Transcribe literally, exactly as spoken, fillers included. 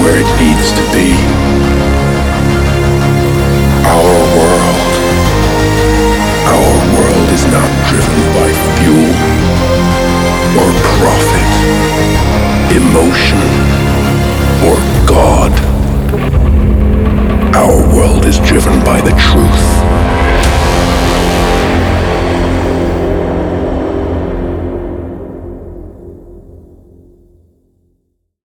where it needs to be. Our world, our world is not driven by fuel or profit. Emotion